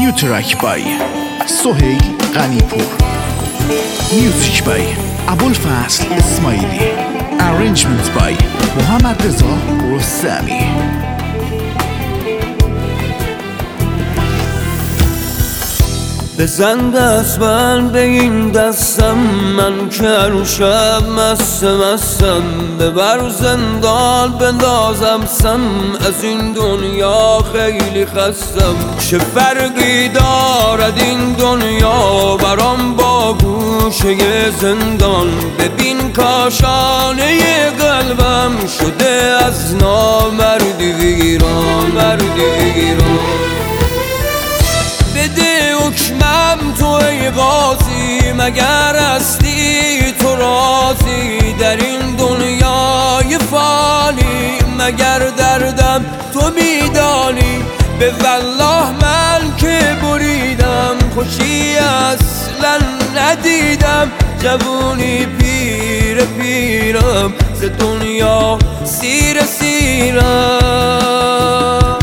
New track by سهیل غنی‌پور. Music by ابوالفضل اسماعیلی. Arrangement by محمد رضا رستمی. بزن دست من به این دستم، من که رو شب مستم، ببر زندان بندازم سم، از این دنیا خیلی خستم. چه فرقی دارد این دنیا برام با گوشه زندان؟ ببین کاشانه قلبم شده از نامردی ویران. بده حکمم تو ای قاضی، مگر هستی تو راضی در این دنیای فانی؟ مگر دردم تو میدانی؟ به والله من که بریدم، خوشی اصلا ندیدم. جوونی پیرم ز دنیا سیرم.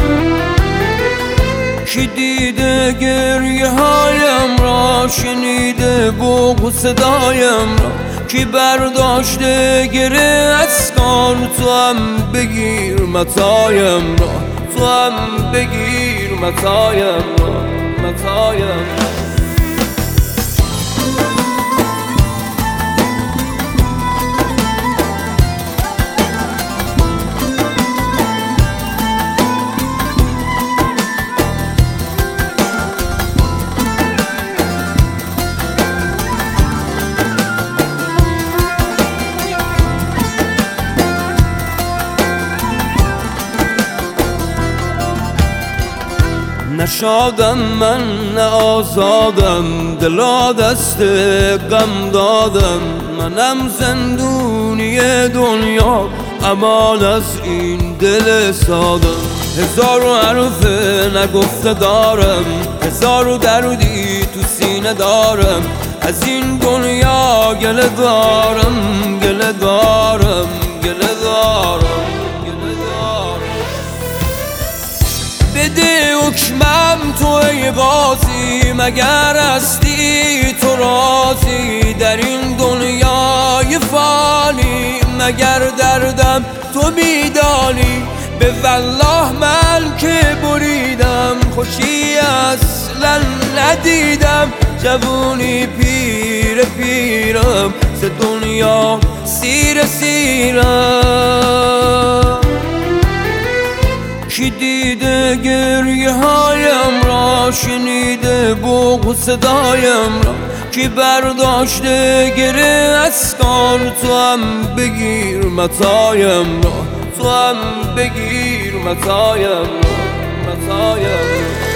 کی دیده گریه هایم را، شنیده بوق صدایم را؟ کی برداشته گره از کار؟ تو هم بگیر متایم را، تو هم بگیر متایم را. نشادم من نه آزادم، دلا دست غم دادم. منم زندونی دنیا، امان از این دل سادم. هزار حرف نگفته دارم، هزار دردی تو سینه دارم. از این دنیا گله دارم. بده حکمم تو ای قاضی، مگر هستی تو راضی در این دنیای فانی؟ مگر دردم تو میدانی؟ به والله من که بریدم، خوشی اصلا ندیدم. جوونی پیرم ز دنیا سیرم. کی دیده گریه هایم را، شنیده بوق صدایم را؟ کی برداشته گره از کار؟ تو هم بگیر متایم را، تو هم بگیر متایم را.